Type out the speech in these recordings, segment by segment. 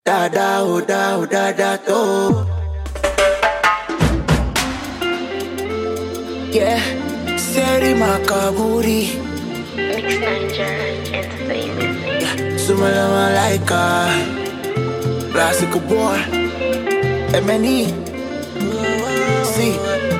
Dada, oh da, oh da da do. Yeah, Seri Makaburi. Mix Ninja Entertainment. Yeah, Sumala Malaika. Classical boy. MNE. See.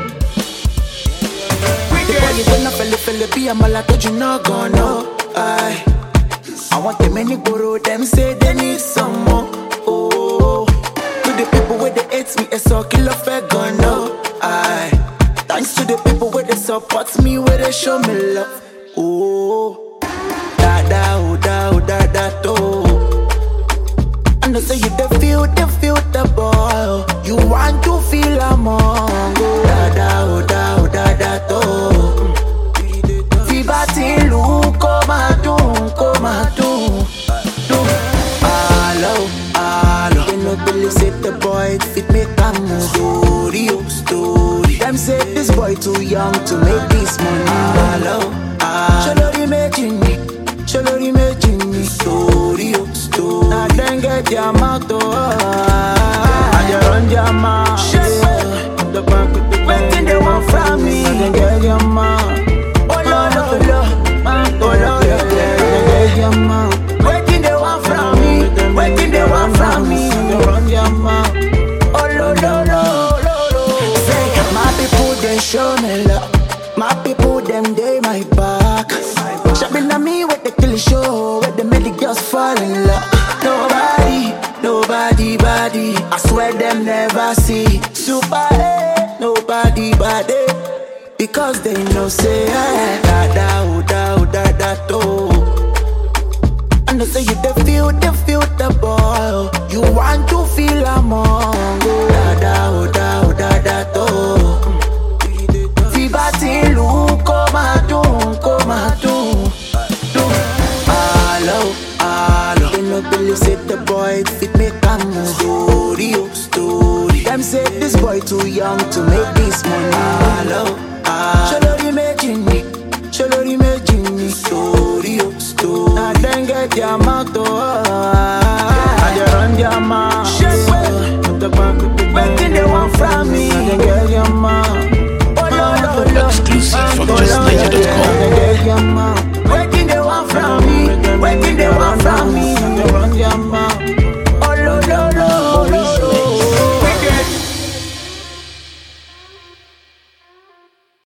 The boy you gonna feel be a malaka, you not gonna know. I want them many borrow them, say they need some more. Oh, to the people where they hate me, it's all killer fair gonna know. Thanks to the people where they support me, where they show me love. Oh, oh da do. I know say you the feel the ball. You want to feel among. Oh da do. Fibati lu koma dun. Hello. They no believe say the boy fit make a move. Story. Them say this boy too young to make this money. Hello. Shalori me story. Now then get your mouth to and you run your mouth. Waiting they want from me. Then get your mouth. Oh Lord, get your mouth. Waiting they want from me. Then run your mouth. Oh Lord. Say my people they show me love. My people them they my back. Shopping at me with the kill show, where the many girls fall in love. Nobody body. I swear them never see. Super nobody body. Because they know say da do. I know say you the feel the ball. You want to feel among. Da do. Fibati lu koma dun. Hello. They no believe say the boy fit make a move. Story. Them say this boy too young to make this money. Hello. Shalori me Jimmy. Story. Now then get your mouth to and you run your mouth. Waiting they want from me. Then get your mouth. Oh Lord. Exclusive from justniger.com. Get your mouth.